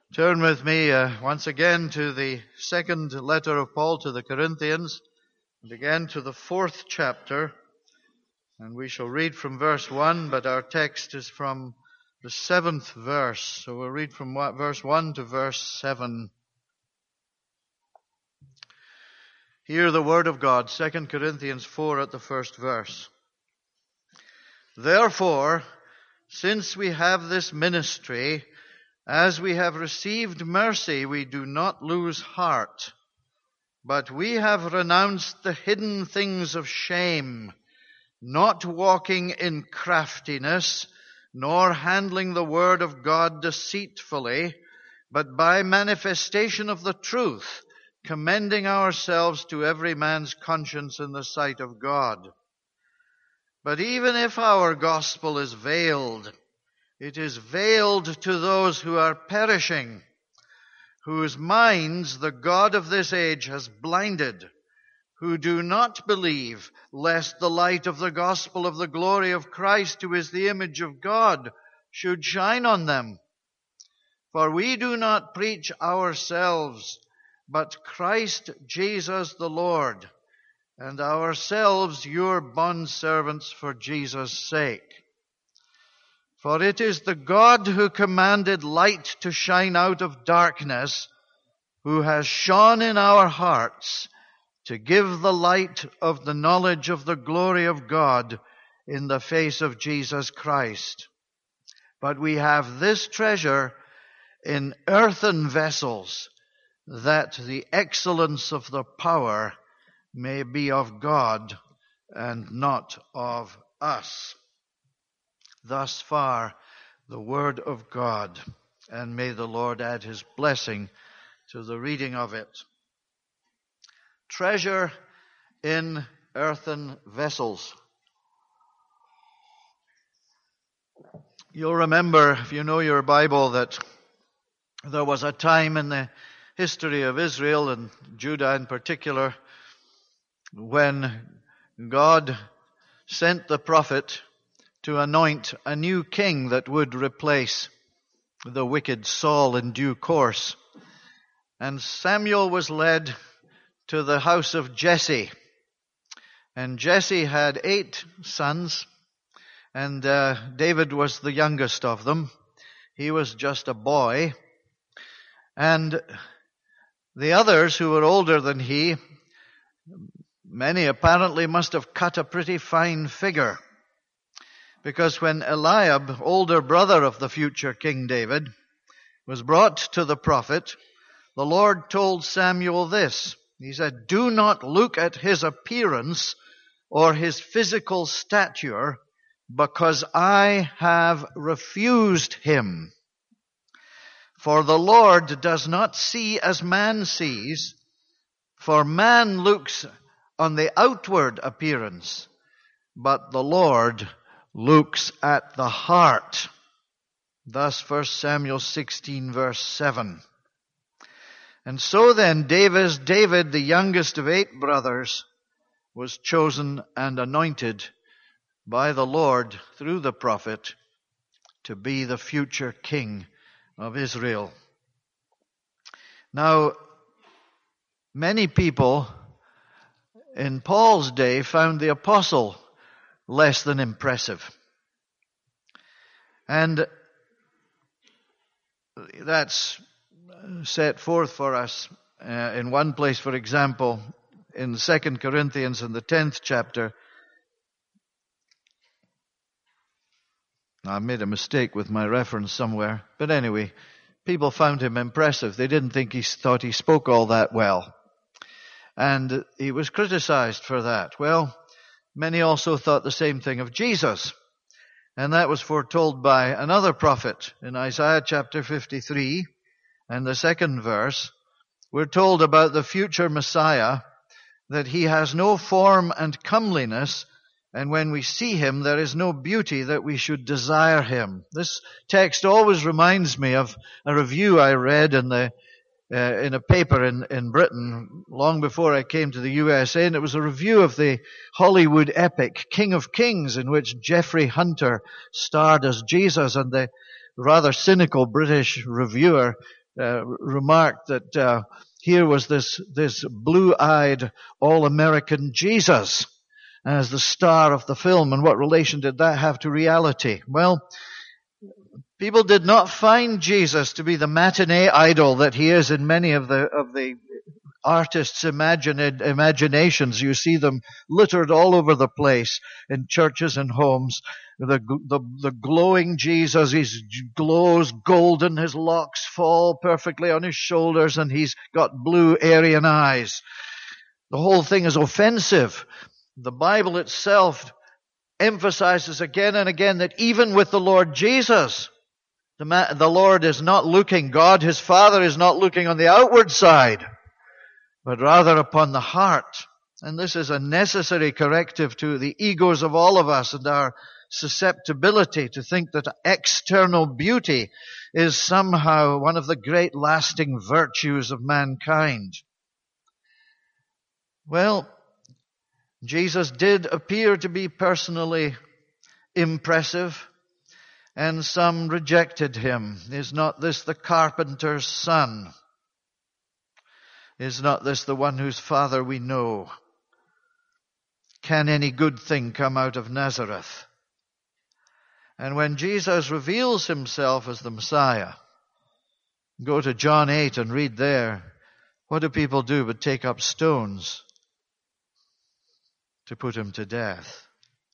Turn with me once again to the second letter of Paul to the Corinthians, and again to the 4th chapter. And we shall read from verse 1, but our text is from the 7th verse. So we'll read from verse 1 to verse 7. Hear the word of God, 2 Corinthians 4 at the first verse. Therefore, since we have this ministry, as we have received mercy, we do not lose heart, but we have renounced the hidden things of shame, not walking in craftiness, nor handling the word of God deceitfully, but by manifestation of the truth, commending ourselves to every man's conscience in the sight of God. But even if our gospel is veiled, it is veiled to those who are perishing, whose minds the God of this age has blinded, who do not believe, lest the light of the gospel of the glory of Christ, who is the image of God, should shine on them. For we do not preach ourselves, but Christ Jesus the Lord, and ourselves your bondservants for Jesus' sake. For it is the God who commanded light to shine out of darkness, who has shone in our hearts to give the light of the knowledge of the glory of God in the face of Jesus Christ. But we have this treasure in earthen vessels, that the excellence of the power may be of God and not of us. Thus far, the word of God, and may the Lord add his blessing to the reading of it. Treasure in earthen vessels. You'll remember, if you know your Bible, that there was a time in the history of Israel, and Judah in particular, when God sent the prophet to anoint a new king that would replace the wicked Saul in due course. And Samuel was led to the house of Jesse. And Jesse had 8 sons, and David was the youngest of them. He was just a boy. And the others who were older than he, many apparently must have cut a pretty fine figure. Because when Eliab, older brother of the future King David, was brought to the prophet, the Lord told Samuel this. He said, "Do not look at his appearance or his physical stature, because I have refused him. For the Lord does not see as man sees, for man looks on the outward appearance, but the Lord looks at the heart." Thus 1 Samuel 16 verse 7. And so then David, the youngest of 8 brothers, was chosen and anointed by the Lord through the prophet to be the future king of Israel. Now, many people in Paul's day found the apostle less than impressive. And that's set forth for us in one place, for example, in 2 Corinthians in the 10th chapter. I made a mistake with my reference somewhere. But anyway, people found him impressive. They didn't thought he spoke all that well. And he was criticized for that. Well, many also thought the same thing of Jesus. And that was foretold by another prophet in Isaiah chapter 53 and the 2nd verse. We're told about the future Messiah that he has no form and comeliness, and when we see him, there is no beauty that we should desire him. This text always reminds me of a review I read in a paper in Britain long before I came to the USA, and it was a review of the Hollywood epic King of Kings, in which Jeffrey Hunter starred as Jesus, and the rather cynical British reviewer remarked that here was this blue-eyed, all-American Jesus as the star of the film, and what relation did that have to reality? Well, people did not find Jesus to be the matinee idol that he is in many of the artists' imaginations. You see them littered all over the place in churches and homes. The glowing Jesus, he glows golden, his locks fall perfectly on his shoulders, and he's got blue Aryan eyes. The whole thing is offensive. The Bible itself emphasizes again and again that even with the Lord Jesus, the Lord is not looking, God his Father is not looking on the outward side, but rather upon the heart. And this is a necessary corrective to the egos of all of us and our susceptibility to think that external beauty is somehow one of the great lasting virtues of mankind. Well, Jesus did appear to be personally impressive, and some rejected him. Is not this the carpenter's son? Is not this the one whose father we know? Can any good thing come out of Nazareth? And when Jesus reveals himself as the Messiah, go to John 8 and read there, what do people do but take up stones to put him to death?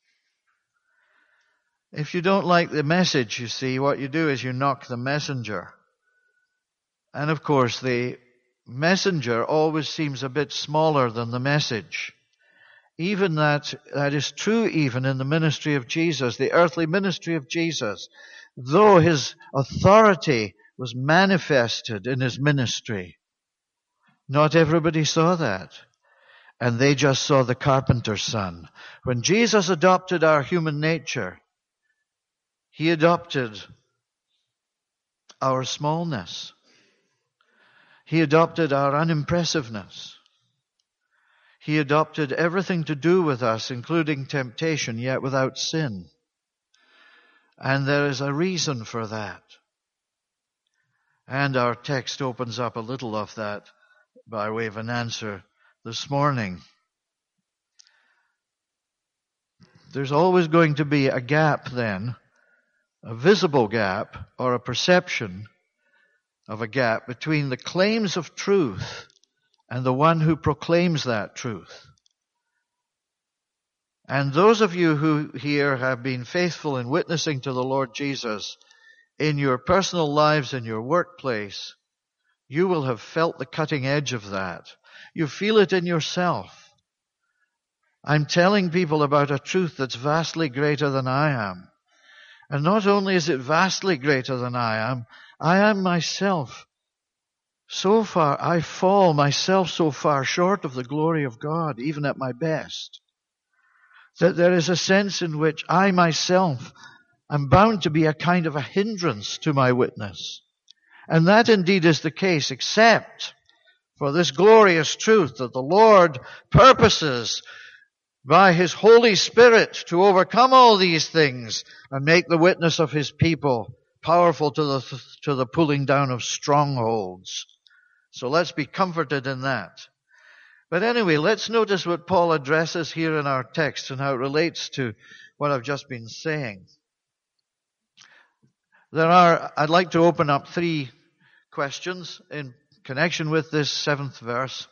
If you don't like the message, you see, what you do is you knock the messenger. And of course, the messenger always seems a bit smaller than the message. Even that is true even in the ministry of Jesus, the earthly ministry of Jesus. Though his authority was manifested in his ministry, not everybody saw that. And they just saw the carpenter's son. When Jesus adopted our human nature, he adopted our smallness. He adopted our unimpressiveness. He adopted everything to do with us, including temptation, yet without sin. And there is a reason for that. And our text opens up a little of that by way of an answer this morning. There's always going to be a gap then, a visible gap or a perception of a gap between the claims of truth and the one who proclaims that truth. And those of you who here have been faithful in witnessing to the Lord Jesus in your personal lives, in your workplace, you will have felt the cutting edge of that. You feel it in yourself. I'm telling people about a truth that's vastly greater than I am. And not only is it vastly greater than I am myself so far, I fall myself so far short of the glory of God, even at my best, that there is a sense in which I myself am bound to be a kind of a hindrance to my witness. And that indeed is the case, except for this glorious truth that the Lord purposes by his Holy Spirit to overcome all these things and make the witness of his people powerful to the pulling down of strongholds. So let's be comforted in that. But anyway, let's notice what Paul addresses here in our text and how it relates to what I've just been saying. I'd like to open up 3 questions in connection with this 7th verse.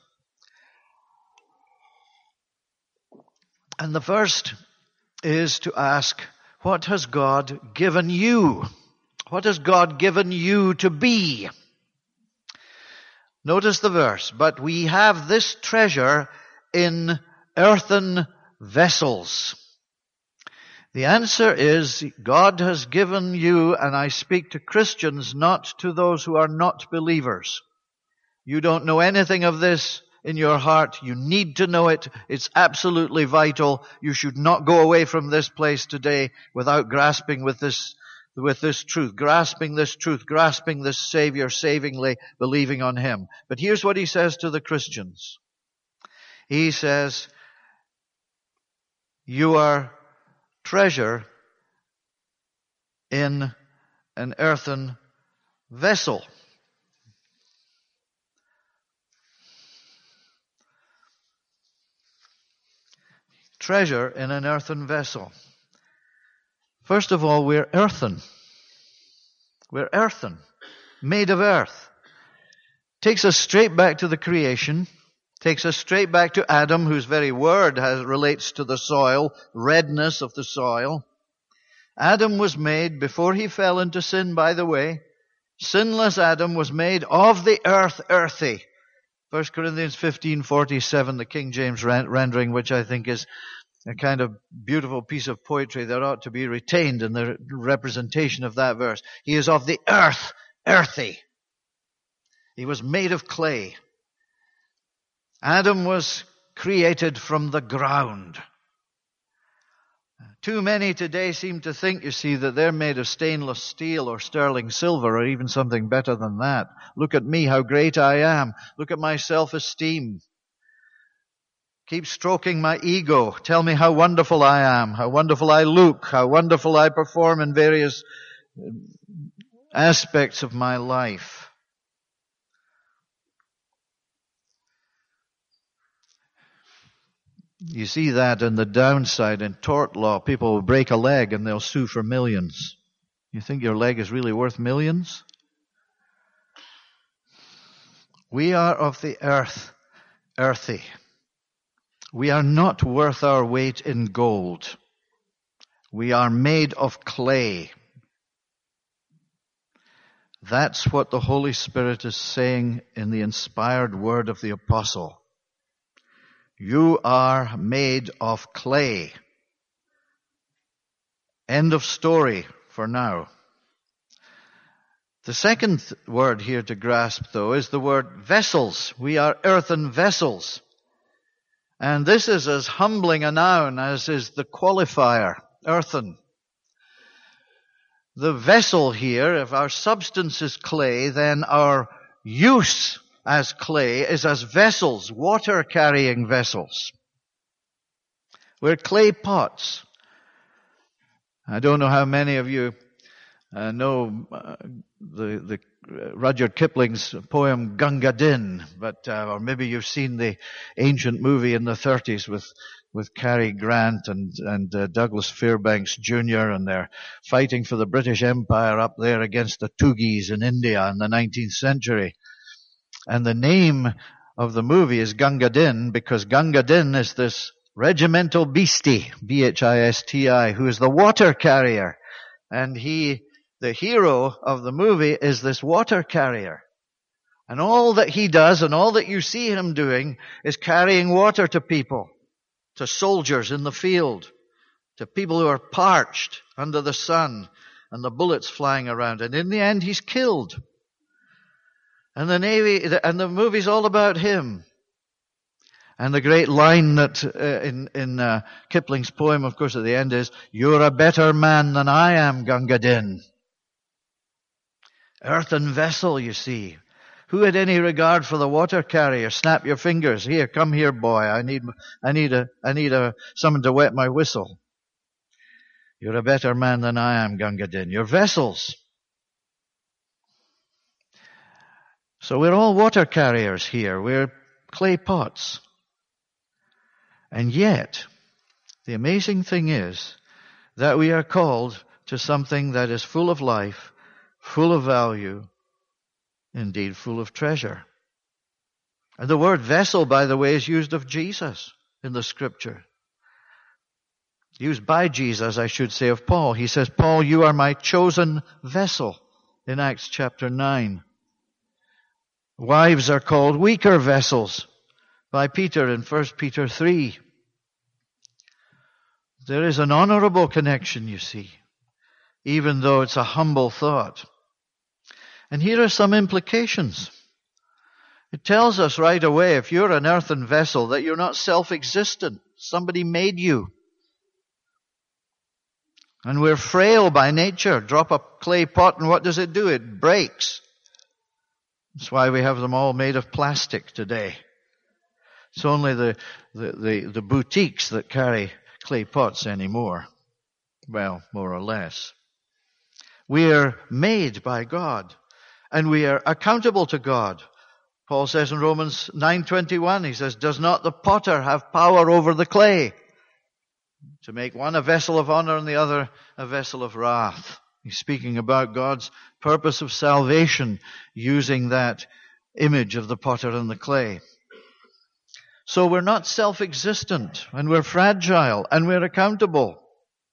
And the first is to ask, what has God given you? What has God given you to be? Notice the verse, but we have this treasure in earthen vessels. The answer is, God has given you, and I speak to Christians, not to those who are not believers. You don't know anything of this in your heart. You need to know it. It's absolutely vital. You should not go away from this place today without grasping with this truth, grasping this Savior savingly, believing on him. But here's what he says to the Christians. He says, you are treasure in an earthen vessel. treasure in an earthen vessel. First of all, we're earthen. We're earthen, made of earth. Takes us straight back to the creation. Takes us straight back to Adam, whose very word relates to the soil, redness of the soil. Adam was made, before he fell into sin, by the way, sinless Adam was made of the earth, earthy. 1 Corinthians 15:47, the King James rendering, which I think is a kind of beautiful piece of poetry that ought to be retained in the representation of that verse. He is of the earth, earthy. He was made of clay. Adam was created from the ground. Too many today seem to think, you see, that they're made of stainless steel or sterling silver or even something better than that. Look at me, how great I am. Look at my self-esteem. Keep stroking my ego. Tell me how wonderful I am, how wonderful I look, how wonderful I perform in various aspects of my life. You see that in the downside in tort law. People will break a leg and they'll sue for millions. You think your leg is really worth millions? We are of the earth, earthy. We are not worth our weight in gold. We are made of clay. That's what the Holy Spirit is saying in the inspired word of the apostle. You are made of clay. End of story for now. The second word here to grasp, though, is the word vessels. We are earthen vessels. And this is as humbling a noun as is the qualifier, earthen. The vessel here, if our substance is clay, then our use as clay is as vessels, water-carrying vessels. We're clay pots. I don't know how many of you know the Rudyard Kipling's poem Gunga Din, but or maybe you've seen the ancient movie in the 30s with Cary Grant and Douglas Fairbanks Jr. and they're fighting for the British Empire up there against the Tugis in India in the 19th century. And the name of the movie is Gunga Din because Gunga Din is this regimental beastie, B-H-I-S-T-I, who is the water carrier. And the hero of the movie is this water carrier. And all that he does and all that you see him doing is carrying water to people, to soldiers in the field, to people who are parched under the sun and the bullets flying around. And in the end, he's killed. And the movie's all about him. And the great line that in Kipling's poem, of course, at the end is, "You're a better man than I am, Gunga Din." Earthen vessel, you see. Who had any regard for the water carrier? Snap your fingers. Here, come here, boy. I need someone to wet my whistle. You're a better man than I am, Gunga Din. You're vessels. So we're all water carriers here. We're clay pots. And yet, the amazing thing is that we are called to something that is full of life, full of value, indeed full of treasure. And the word vessel, by the way, is used of Jesus in the scripture. Used by Jesus, I should say, of Paul. He says, Paul, you are my chosen vessel in Acts chapter 9. Wives are called weaker vessels by Peter in 1 Peter 3. There is an honorable connection, you see, even though it's a humble thought. And here are some implications. It tells us right away, if you're an earthen vessel, that you're not self-existent. Somebody made you. And we're frail by nature. Drop a clay pot and what does it do? It breaks. That's why we have them all made of plastic today. It's only the boutiques that carry clay pots anymore. Well, more or less. We are made by God. And we are accountable to God. Paul says in Romans 9:21, he says, does not the potter have power over the clay To make one a vessel of honor and the other a vessel of wrath. He's speaking about God's purpose of salvation using that image of the potter and the clay. So we're not self-existent, and we're fragile, and we're accountable.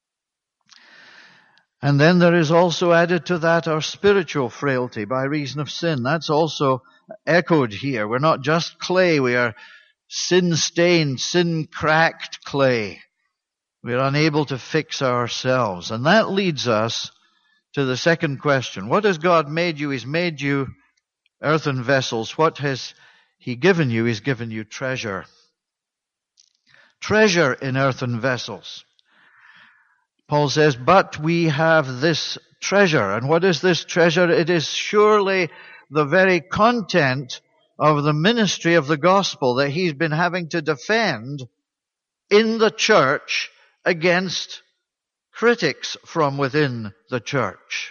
And then there is also added to that our spiritual frailty by reason of sin. That's also echoed here. We're not just clay, we are sin-stained, sin-cracked clay. We're unable to fix ourselves. And that leads us to the second question. What has God made you? He's made you earthen vessels. What has He given you? He's given you treasure. Treasure in earthen vessels. Paul says, but we have this treasure. And what is this treasure? It is surely the very content of the ministry of the gospel that he's been having to defend in the church against critics from within the church.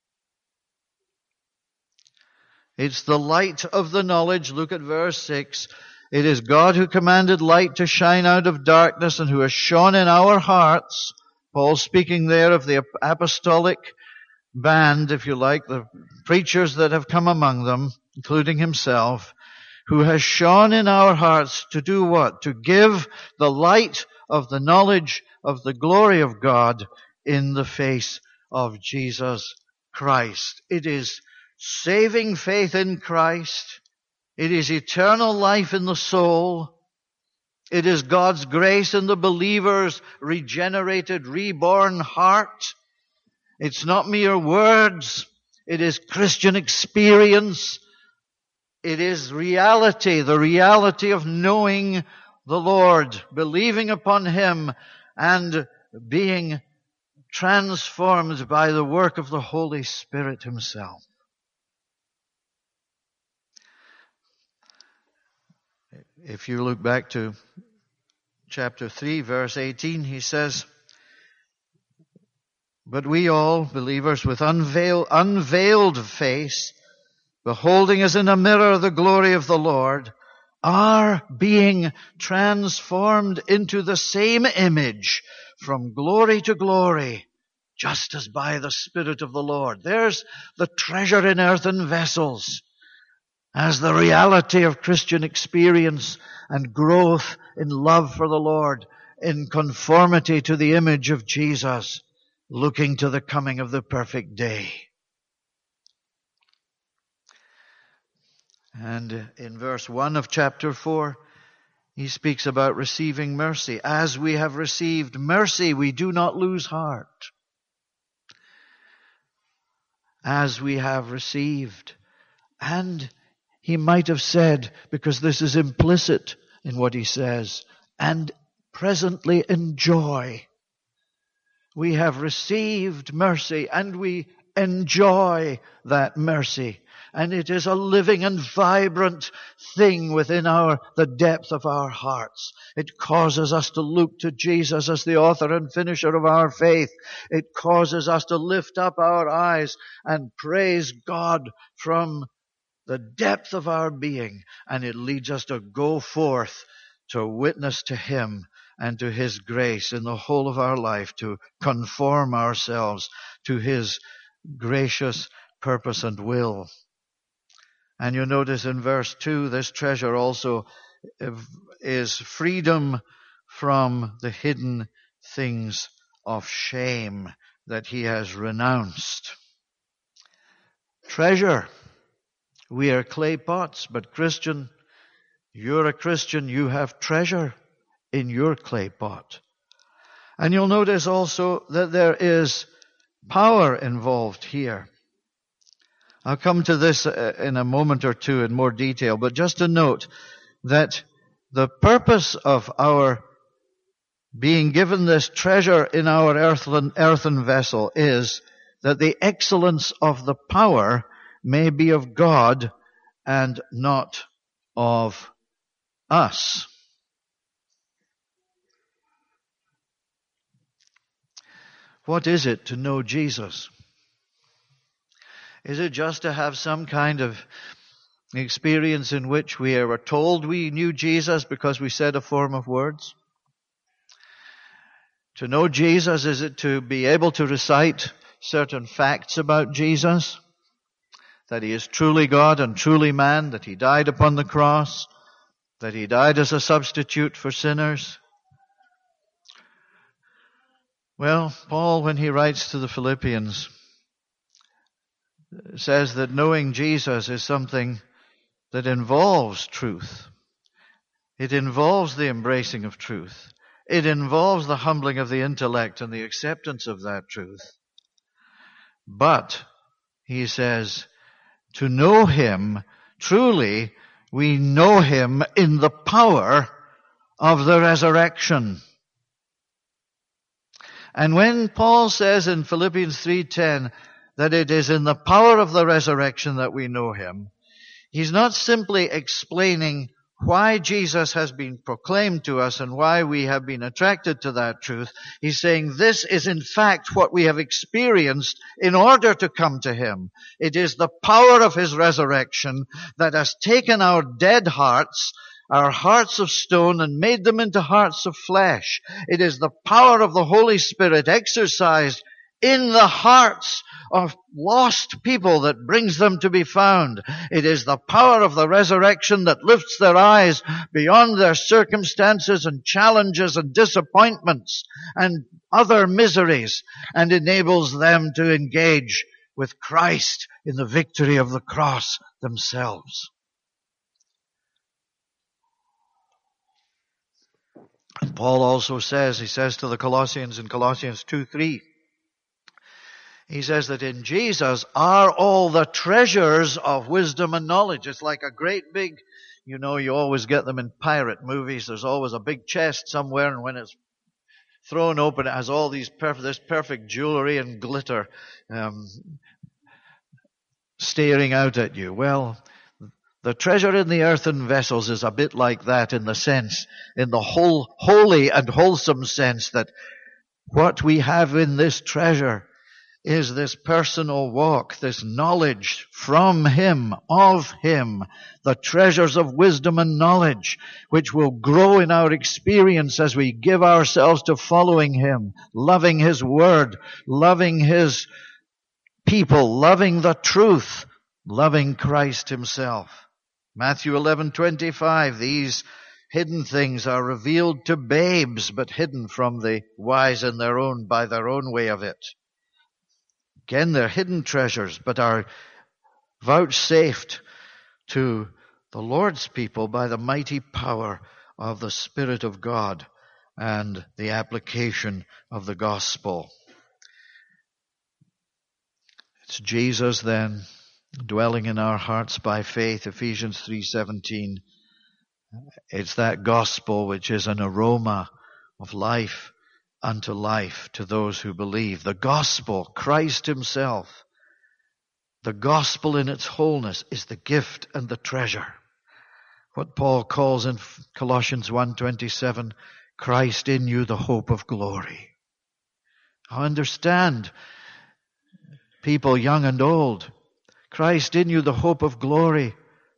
It's the light of the knowledge. Look at verse 6. It is God who commanded light to shine out of darkness and who has shone in our hearts. Paul speaking there of the apostolic band, if you like, the preachers that have come among them, including himself, who has shone in our hearts to do what? To give the light of the knowledge of the glory of God in the face of Jesus Christ. It is saving faith in Christ. It is eternal life in the soul. It is God's grace in the believer's regenerated, reborn heart. It's not mere words. It is Christian experience. It is reality, the reality of knowing the Lord, believing upon Him, and being transformed by the work of the Holy Spirit Himself. If you look back to chapter 3, verse 18, he says, but we all, believers, with unveiled face, beholding as in a mirror the glory of the Lord, are being transformed into the same image from glory to glory, just as by the Spirit of the Lord. There's the treasure in earthen vessels as the reality of Christian experience and growth in love for the Lord, in conformity to the image of Jesus, looking to the coming of the perfect day. And in verse 1 of chapter 4, he speaks about receiving mercy. As we have received mercy, we do not lose heart. As we have received. And he might have said, because this is implicit in what he says, and presently enjoy. We have received mercy and we enjoy that mercy. And it is a living and vibrant thing within the depth of our hearts. It causes us to look to Jesus as the author and finisher of our faith. It causes us to lift up our eyes and praise God from the depth of our being. And it leads us to go forth to witness to Him and to His grace in the whole of our life, to conform ourselves to His gracious purpose and will. And you notice in verse 2, this treasure also is freedom from the hidden things of shame that he has renounced. Treasure. We are clay pots, but Christian, you're a Christian, you have treasure in your clay pot. And you'll notice also that there is power involved here. I'll come to this in a moment or two in more detail, but just to note that the purpose of our being given this treasure in our earthen vessel is that the excellence of the power may be of God and not of us. What is it to know Jesus? Is it just to have some kind of experience in which we were told we knew Jesus because we said a form of words? To know Jesus, is it to be able to recite certain facts about Jesus? That he is truly God and truly man, that he died upon the cross, that he died as a substitute for sinners? Well, Paul, when he writes to the Philippians, says that knowing Jesus is something that involves truth. It involves the embracing of truth. It involves the humbling of the intellect and the acceptance of that truth. But, he says, to know him, truly, we know him in the power of the resurrection. And when Paul says in Philippians 3:10 that it is in the power of the resurrection that we know him, he's not simply explaining why Jesus has been proclaimed to us and why we have been attracted to that truth. He's saying this is in fact what we have experienced in order to come to him. It is the power of his resurrection that has taken our dead hearts, our hearts of stone, and made them into hearts of flesh. It is the power of the Holy Spirit exercised in the hearts of lost people that brings them to be found. It is the power of the resurrection that lifts their eyes beyond their circumstances and challenges and disappointments and other miseries and enables them to engage with Christ in the victory of the cross themselves. And Paul also says, he says to the Colossians in Colossians 2:3, he says that in Jesus are all the treasures of wisdom and knowledge. It's like a great big, you always get them in pirate movies. There's always a big chest somewhere, and when it's thrown open, it has all this perfect jewelry and glitter staring out at you. Well, the treasure in the earthen vessels is a bit like that in the whole holy and wholesome sense that what we have in this treasure is this personal walk, this knowledge from him, of him, the treasures of wisdom and knowledge, which will grow in our experience as we give ourselves to following him, loving his word, loving his people, loving the truth, loving Christ himself. Matthew 11:25, these hidden things are revealed to babes, but hidden from the wise in by their own way of it. Again, they're hidden treasures, but are vouchsafed to the Lord's people by the mighty power of the Spirit of God and the application of the gospel. It's Jesus then dwelling in our hearts by faith, Ephesians 3:17. It's that gospel which is an aroma of life unto life to those who believe. The gospel, Christ himself, the gospel in its wholeness is the gift and the treasure. What Paul calls in Colossians 1:27, Christ in you, the hope of glory. I understand, people young and old, Christ in you, the hope of glory,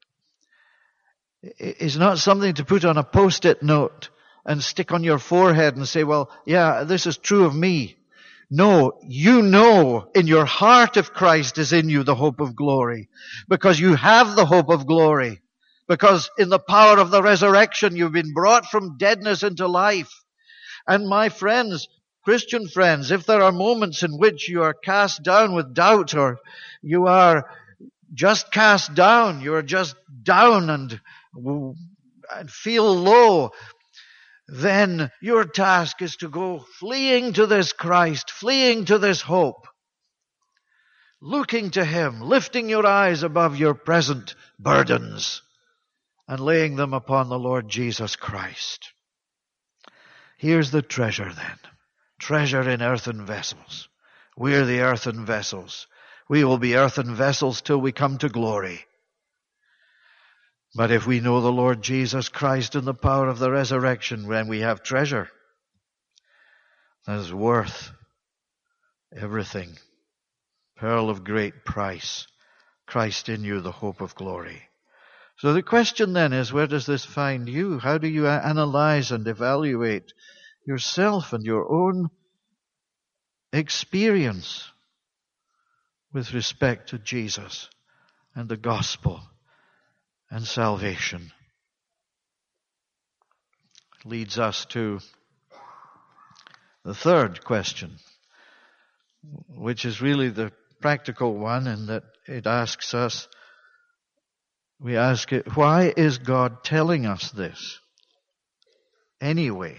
is not something to put on a post-it note and stick on your forehead and say, well, yeah, this is true of me. No, you know in your heart if Christ is in you, the hope of glory, because you have the hope of glory, because in the power of the resurrection you've been brought from deadness into life. And my friends, Christian friends, if there are moments in which you are cast down with doubt, or you are just cast down, you are just down and feel low, then your task is to go fleeing to this Christ, fleeing to this hope, looking to him, lifting your eyes above your present burdens and laying them upon the Lord Jesus Christ. Here's the treasure then. Treasure in earthen vessels. We're the earthen vessels. We will be earthen vessels till we come to glory. But if we know the Lord Jesus Christ and the power of the resurrection, when we have treasure that is worth everything, pearl of great price, Christ in you, the hope of glory. So the question then is, where does this find you? How do you analyze and evaluate yourself and your own experience with respect to Jesus and the gospel and salvation. Leads us to the third question, which is really the practical one, in that it asks us, we ask it, why is God telling us this anyway?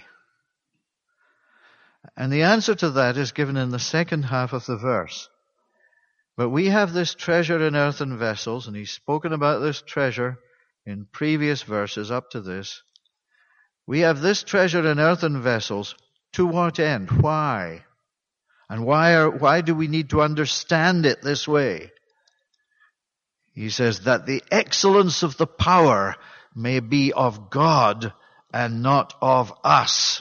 And the answer to that is given in the second half of the verse. But we have this treasure in earthen vessels, and he's spoken about this treasure in previous verses up to this. We have this treasure in earthen vessels. To what end? Why? And why do we need to understand it this way? He says that the excellence of the power may be of God and not of us.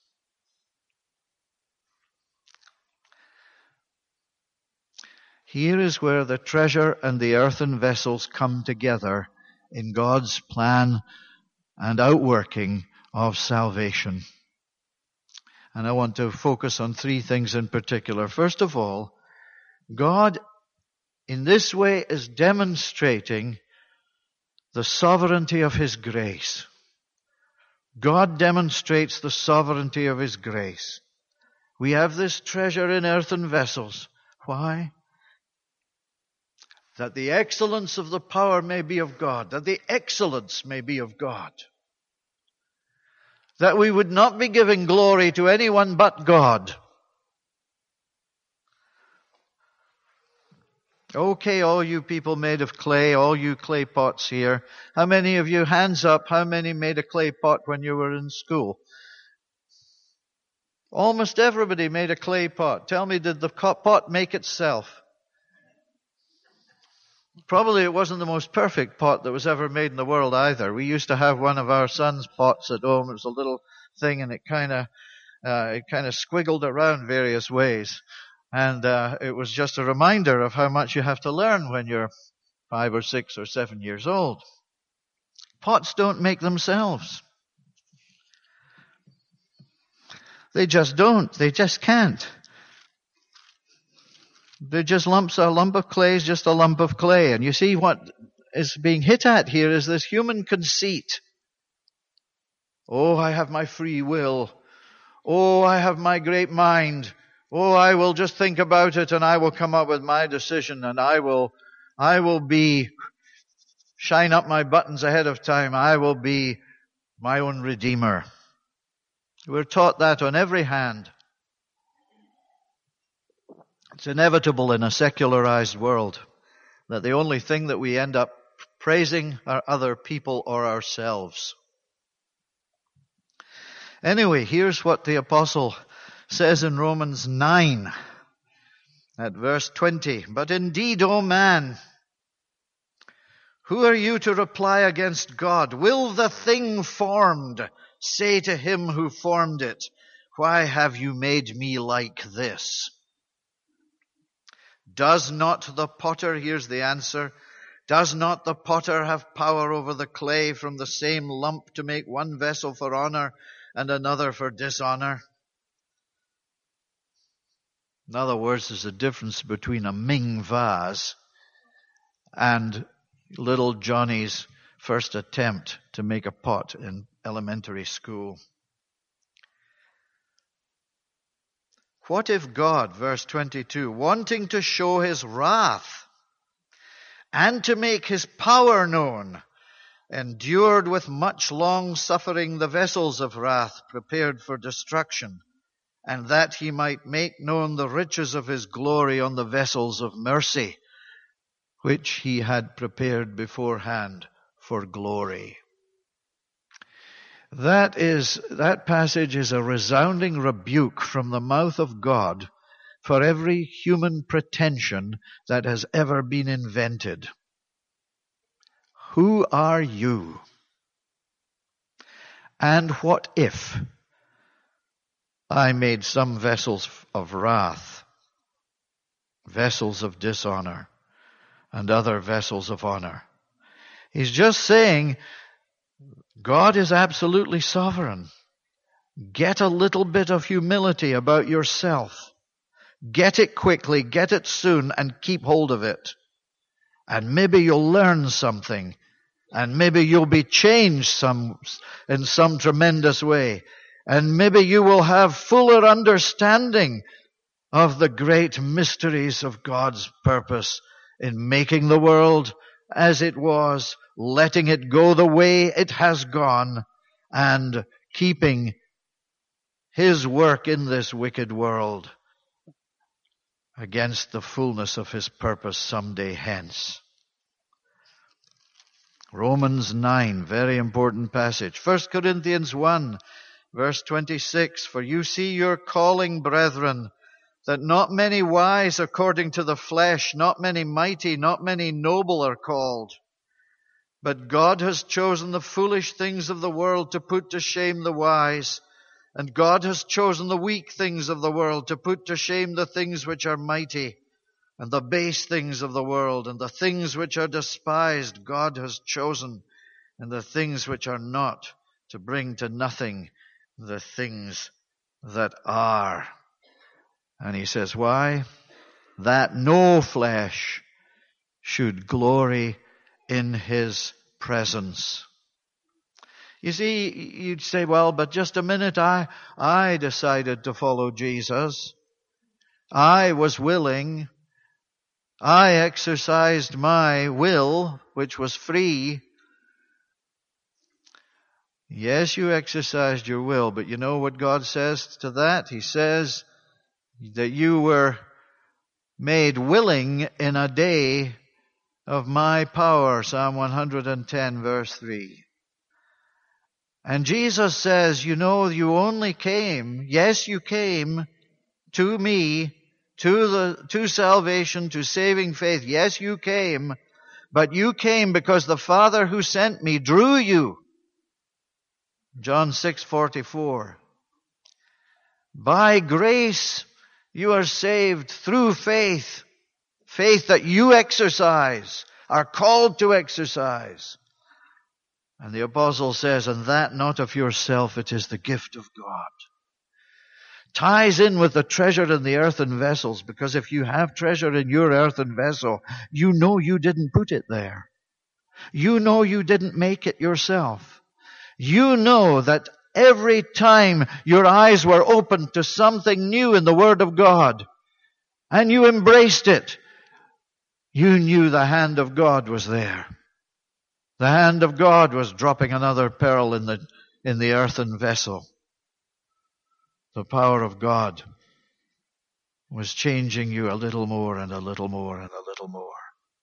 Here is where the treasure and the earthen vessels come together in God's plan and outworking of salvation. And I want to focus on three things in particular. First of all, God in this way is demonstrating the sovereignty of His grace. God demonstrates the sovereignty of His grace. We have this treasure in earthen vessels. Why? That the excellence of the power may be of God. That the excellence may be of God. That we would not be giving glory to anyone but God. Okay, all you people made of clay, all you clay pots here. How many of you, hands up, how many made a clay pot when you were in school? Almost everybody made a clay pot. Tell me, did the pot make itself? Probably it wasn't the most perfect pot that was ever made in the world either. We used to have one of our son's pots at home. It was a little thing, and it kind of squiggled around various ways. And it was just a reminder of how much you have to learn when you're 5 or 6 or 7 years old. Pots don't make themselves. They just don't. They just can't. They're just lumps. A lump of clay is just a lump of clay. And you see what is being hit at here is this human conceit. Oh, I have my free will. Oh, I have my great mind. Oh, I will just think about it and I will come up with my decision, and I will shine up my buttons ahead of time. I will be my own redeemer. We're taught that on every hand. It's inevitable in a secularized world that the only thing that we end up praising are other people or ourselves. Anyway, here's what the apostle says in Romans 9 at verse 20. But indeed, O man, who are you to reply against God? Will the thing formed say to him who formed it, why have you made me like this? Does not the potter, here's the answer, does not the potter have power over the clay from the same lump to make one vessel for honor and another for dishonor? In other words, there's a difference between a Ming vase and little Johnny's first attempt to make a pot in elementary school. What if God, verse 22, wanting to show His wrath and to make His power known, endured with much long suffering the vessels of wrath prepared for destruction, and that He might make known the riches of His glory on the vessels of mercy, which He had prepared beforehand for glory. That passage is a resounding rebuke from the mouth of God for every human pretension that has ever been invented. Who are you? And what if I made some vessels of wrath, vessels of dishonor, and other vessels of honor? He's just saying God is absolutely sovereign. Get a little bit of humility about yourself. Get it quickly, get it soon, and keep hold of it. And maybe you'll learn something. And maybe you'll be changed in some tremendous way. And maybe you will have fuller understanding of the great mysteries of God's purpose in making the world as it was, letting it go the way it has gone, and keeping His work in this wicked world against the fullness of His purpose someday hence. Romans 9, very important passage. 1 Corinthians 1, verse 26. For you see your calling, brethren, that not many wise according to the flesh, not many mighty, not many noble are called. But God has chosen the foolish things of the world to put to shame the wise. And God has chosen the weak things of the world to put to shame the things which are mighty. And the base things of the world and the things which are despised God has chosen, and the things which are not, to bring to nothing the things that are. And he says, why? That no flesh should glory in His presence. You see, you'd say, well, but just a minute, I decided to follow Jesus. I was willing. I exercised my will, which was free. Yes, you exercised your will, but you know what God says to that? He says that you were made willing in a day of my power, Psalm 110, verse 3. And Jesus says, you know, you only came, yes, you came to me, to salvation, to saving faith. Yes, you came, but you came because the Father who sent me drew you. John 6:44. By grace you are saved through faith. Faith that you exercise, are called to exercise. And the apostle says, and that not of yourself, it is the gift of God. Ties in with the treasure in the earthen vessels, because if you have treasure in your earthen vessel, you know you didn't put it there. You know you didn't make it yourself. You know that every time your eyes were opened to something new in the Word of God, and you embraced it, you knew the hand of God was there. The hand of God was dropping another pearl in the earthen vessel. The power of God was changing you a little more and a little more and a little more.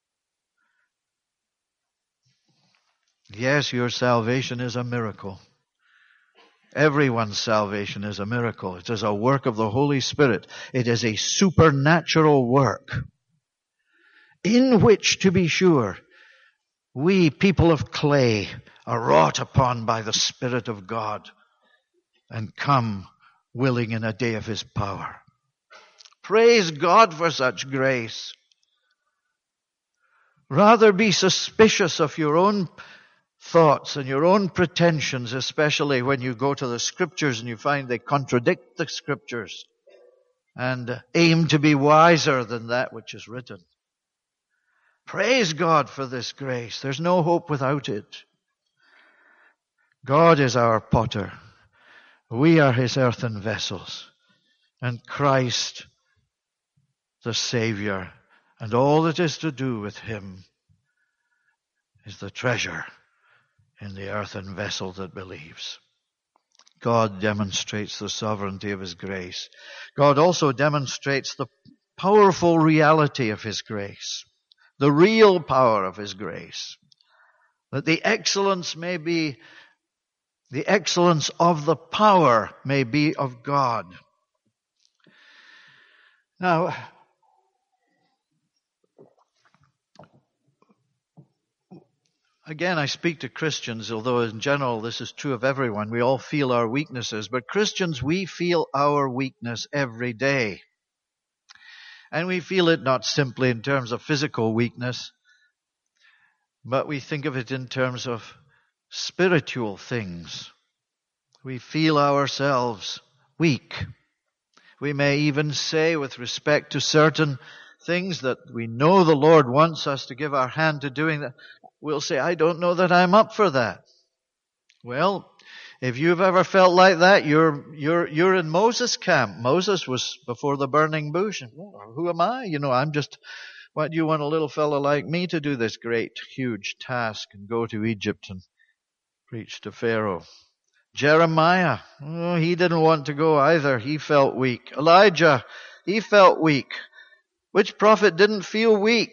Yes, your salvation is a miracle. Everyone's salvation is a miracle. It is a work of the Holy Spirit. It is a supernatural work in which, to be sure, we, people of clay, are wrought upon by the Spirit of God and come willing in a day of His power. Praise God for such grace. Rather be suspicious of your own thoughts and your own pretensions, especially when you go to the Scriptures and you find they contradict the Scriptures, and aim to be wiser than that which is written. Praise God for this grace. There's no hope without it. God is our potter. We are His earthen vessels. And Christ, the Savior, and all that is to do with Him is the treasure in the earthen vessel that believes. God demonstrates the sovereignty of His grace. God also demonstrates the powerful reality of His grace, the real power of His grace, that the excellence of the power may be of God. Now, again, I speak to Christians, although in general this is true of everyone. We all feel our weaknesses, but Christians, we feel our weakness every day. And we feel it not simply in terms of physical weakness, but we think of it in terms of spiritual things. we feel ourselves weak. We may even say, with respect to certain things that we know the Lord wants us to give our hand to doing, that we'll say, I don't know that I'm up for that. Well, if you've ever felt like that, you're in Moses' camp. Moses was before the burning bush. Well, who am I? What do you want a little fellow like me to do this great, huge task and go to Egypt and preach to Pharaoh? Jeremiah, he didn't want to go either. He felt weak. Elijah, he felt weak. Which prophet didn't feel weak?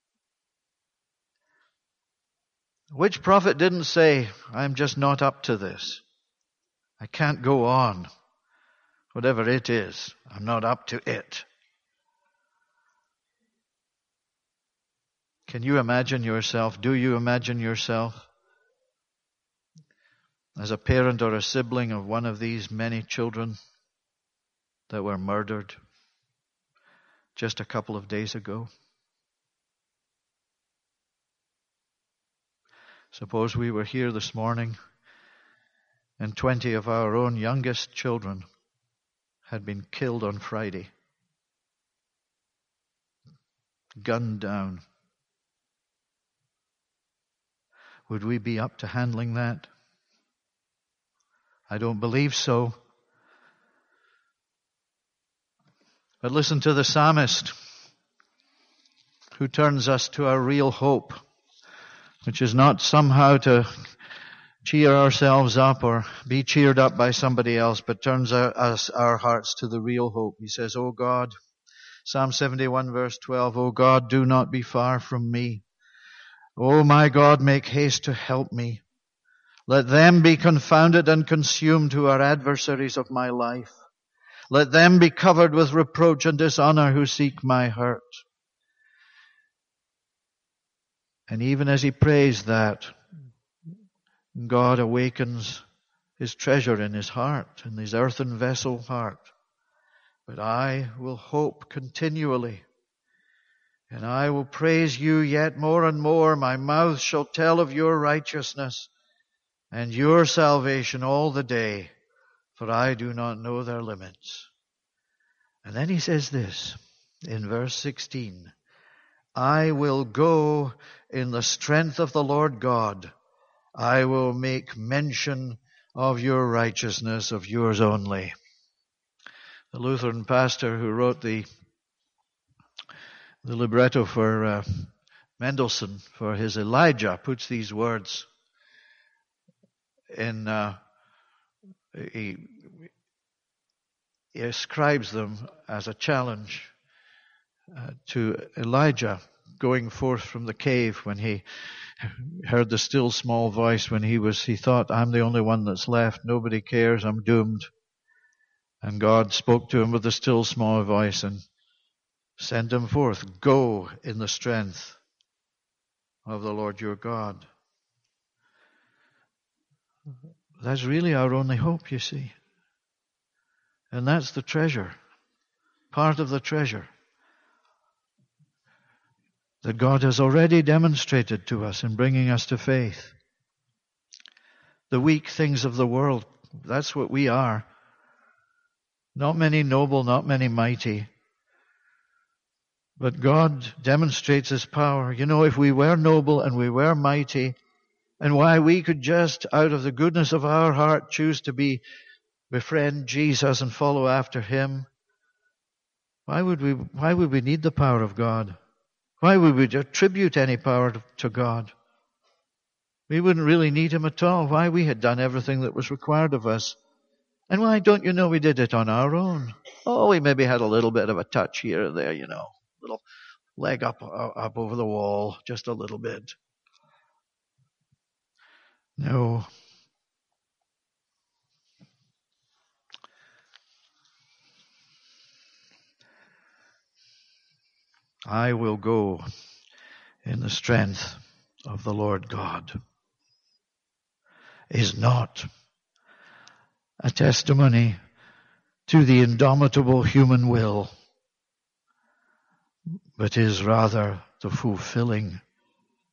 Which prophet didn't say, I'm just not up to this? I can't go on. Whatever it is, I'm not up to it. Can you imagine yourself? Do you imagine yourself as a parent or a sibling of one of these many children that were murdered just a couple of days ago? Suppose we were here this morning and 20 of our own youngest children had been killed on Friday, gunned down. Would we be up to handling that? I don't believe so. But listen to the psalmist who turns us to our real hope, which is not somehow to cheer ourselves up or be cheered up by somebody else, but turns our hearts to the real hope. He says, O God, Psalm 71 verse 12, O God, do not be far from me. O my God, make haste to help me. Let them be confounded and consumed who are adversaries of my life. Let them be covered with reproach and dishonor who seek my hurt. And even as he prays that, God awakens his treasure in his heart, in his earthen vessel heart. But I will hope continually, and I will praise you yet more and more. My mouth shall tell of your righteousness and your salvation all the day, for I do not know their limits. And then he says this in verse 16, I will go in the strength of the Lord God. I will make mention of your righteousness, of yours only. The Lutheran pastor who wrote the libretto for Mendelssohn for his Elijah puts these words in, he ascribes them as a challenge to Elijah going forth from the cave when he heard the still small voice, when he thought, I'm the only one that's left, nobody cares, I'm doomed. And God spoke to him with a still small voice and sent him forth. Go in the strength of the Lord your God. That's really our only hope, you see. And that's the treasure, part of the treasure that God has already demonstrated to us in bringing us to faith. The weak things of the world, that's what we are. Not many noble, not many mighty. But God demonstrates his power. You know, if we were noble and we were mighty, and why we could just, out of the goodness of our heart, choose to befriend Jesus and follow after him, why would we need the power of God? Why would we attribute any power to God? We wouldn't really need him at all. Why? We had done everything that was required of us. And why, don't you know, we did it on our own? Oh, we maybe had a little bit of a touch here or there, you know. Little leg up over the wall, just a little bit. No. I will go in the strength of the Lord God is not a testimony to the indomitable human will, but is rather the fulfilling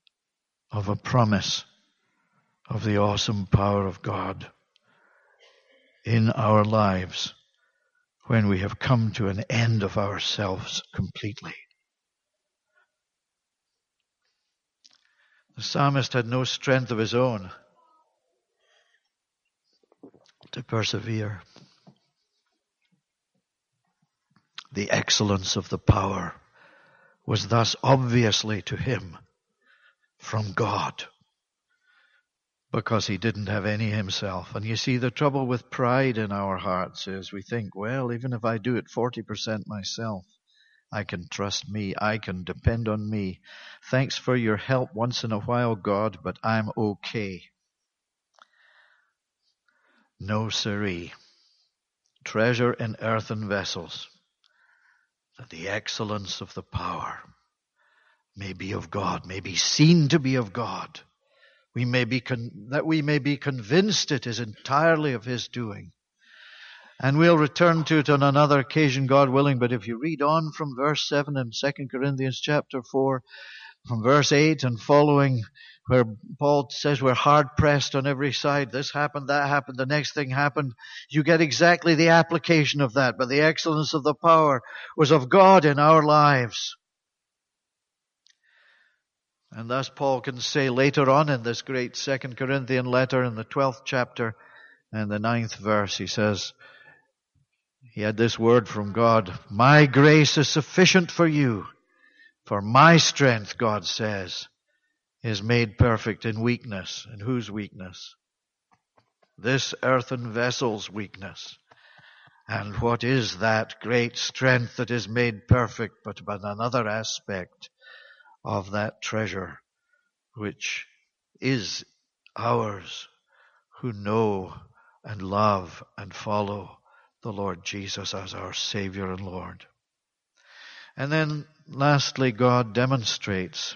of a promise of the awesome power of God. in our lives when we have come to an end of ourselves completely. The psalmist had no strength of his own to persevere. The excellence of the power was thus obviously to him from God, because he didn't have any himself. And you see, the trouble with pride in our hearts is we think, well, even if I do it 40% myself, I can trust me. I can depend on me. Thanks for your help once in a while, God, but I'm okay. No, siree. Treasure in earthen vessels, that the excellence of the power may be of God, may be seen to be of God. That we may be convinced it is entirely of His doing. And we'll return to it on another occasion, God willing. But if you read on from verse 7 in 2 Corinthians chapter 4, from verse 8 and following, where Paul says we're hard pressed on every side. This happened, that happened, the next thing happened. You get exactly the application of that. But the excellence of the power was of God in our lives. And thus Paul can say later on in this great 2 Corinthian letter in the 12th chapter and the 9th verse, he says, he had this word from God, my grace is sufficient for you, for my strength, God says, is made perfect in weakness. And whose weakness? This earthen vessel's weakness. And what is that great strength that is made perfect but another aspect of that treasure which is ours who know and love and follow the Lord Jesus as our Savior and Lord. And then lastly, God demonstrates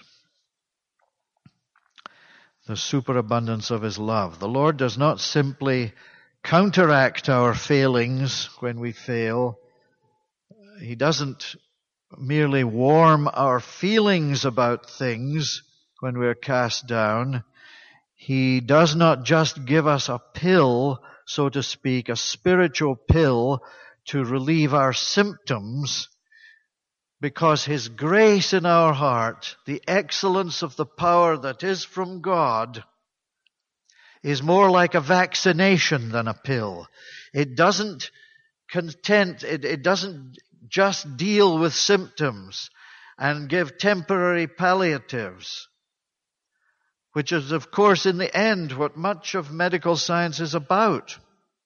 the superabundance of His love. The Lord does not simply counteract our failings when we fail. He doesn't merely warm our feelings about things when we're cast down. He does not just give us a pill, so to speak, a spiritual pill to relieve our symptoms, because His grace in our heart, the excellence of the power that is from God, is more like a vaccination than a pill. It doesn't it doesn't just deal with symptoms and give temporary palliatives, which is, of course, in the end, what much of medical science is about.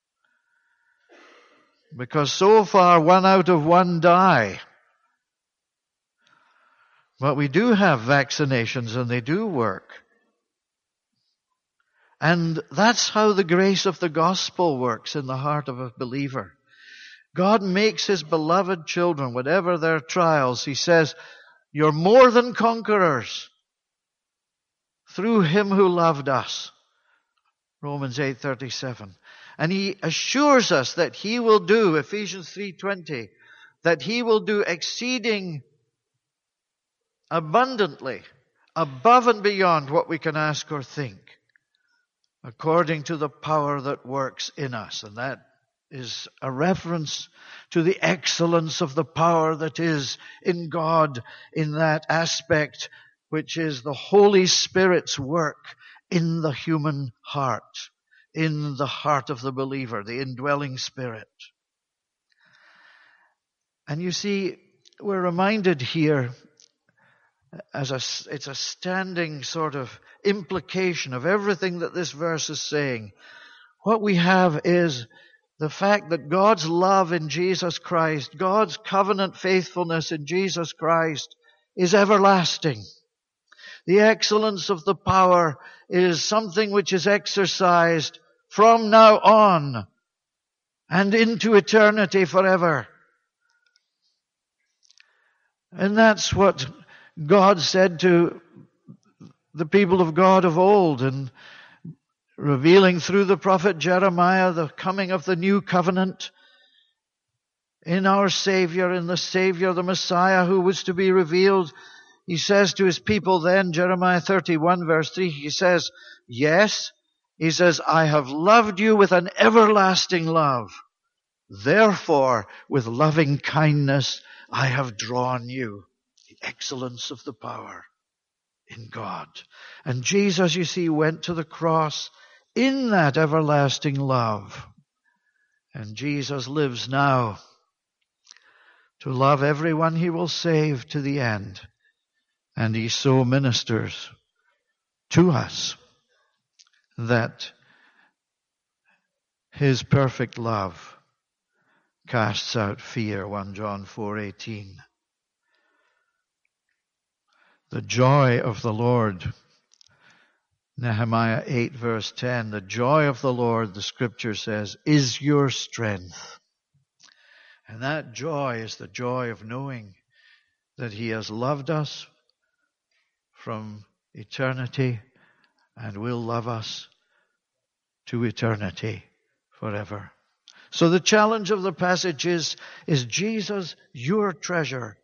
Because so far, 1 out of 1 die. But we do have vaccinations, and they do work. And that's how the grace of the gospel works in the heart of a believer. God makes His beloved children, whatever their trials, He says, you're more than conquerors through Him who loved us. Romans 8:37. And He assures us that He will do, Ephesians 3:20, that He will do exceeding abundantly, above and beyond what we can ask or think, according to the power that works in us. And that is a reference to the excellence of the power that is in God in that aspect, which is the Holy Spirit's work in the human heart, in the heart of the believer, the indwelling Spirit. And you see, we're reminded here, it's a standing sort of implication of everything that this verse is saying. What we have is the fact that God's love in Jesus Christ, God's covenant faithfulness in Jesus Christ is everlasting. The excellence of the power is something which is exercised from now on and into eternity forever. And that's what God said to the people of God of old, and revealing through the prophet Jeremiah the coming of the new covenant in our Savior, in the Savior, the Messiah who was to be revealed. He says to His people then, Jeremiah 31 verse 3, He says, yes, He says, I have loved you with an everlasting love. Therefore, with loving kindness, I have drawn you. The excellence of the power in God. And Jesus, you see, went to the cross in that everlasting love. And Jesus lives now to love everyone he will save to the end. And he so ministers to us that his perfect love casts out fear, 1 John 4:18. The joy of the Lord, Nehemiah 8 verse 10, the joy of the Lord, the scripture says, is your strength. And that joy is the joy of knowing that he has loved us from eternity and will love us to eternity forever. So the challenge of the passage is Jesus your treasure?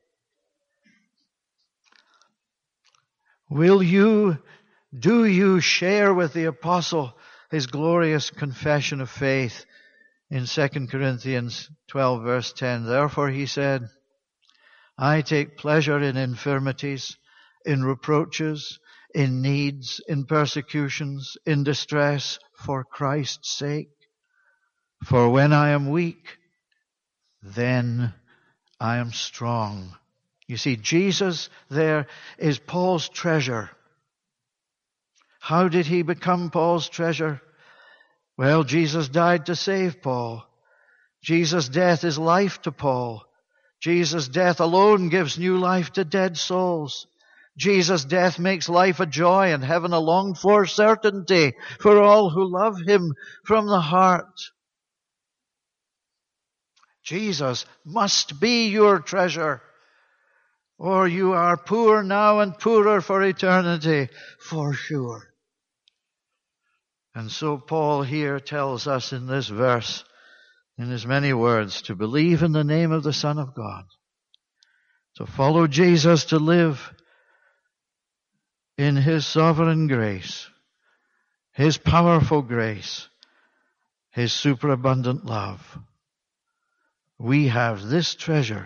Do you share with the apostle his glorious confession of faith in 2 Corinthians 12 verse 10? Therefore he said, I take pleasure in infirmities, in reproaches, in needs, in persecutions, in distress, for Christ's sake. For when I am weak, then I am strong. You see, Jesus there is Paul's treasure. How did he become Paul's treasure? Well, Jesus died to save Paul. Jesus' death is life to Paul. Jesus' death alone gives new life to dead souls. Jesus' death makes life a joy and heaven a longed-for certainty for all who love him from the heart. Jesus must be your treasure, or you are poor now and poorer for eternity, for sure. And so Paul here tells us in this verse, in his many words, to believe in the name of the Son of God, to follow Jesus, to live in his sovereign grace, his powerful grace, his superabundant love. We have this treasure.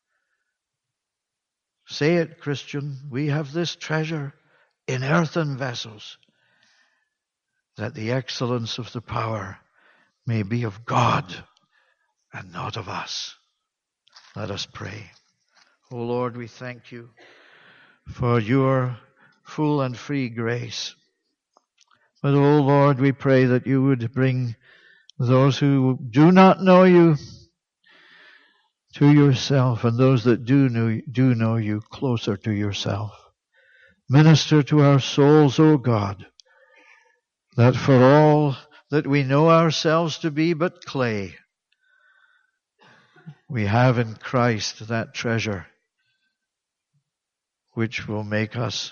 Say it, Christian. We have this treasure in earthen vessels, that the excellence of the power may be of God and not of us. Let us pray. O Lord, we thank you for your full and free grace. But, O Lord, we pray that you would bring those who do not know you to yourself, and those that do know you closer to yourself. Minister to our souls, O God, that for all that we know ourselves to be but clay, we have in Christ that treasure which will make us,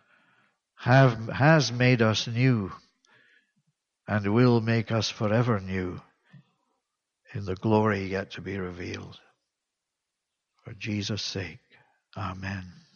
has made us new, and will make us forever new in the glory yet to be revealed. For Jesus' sake, amen.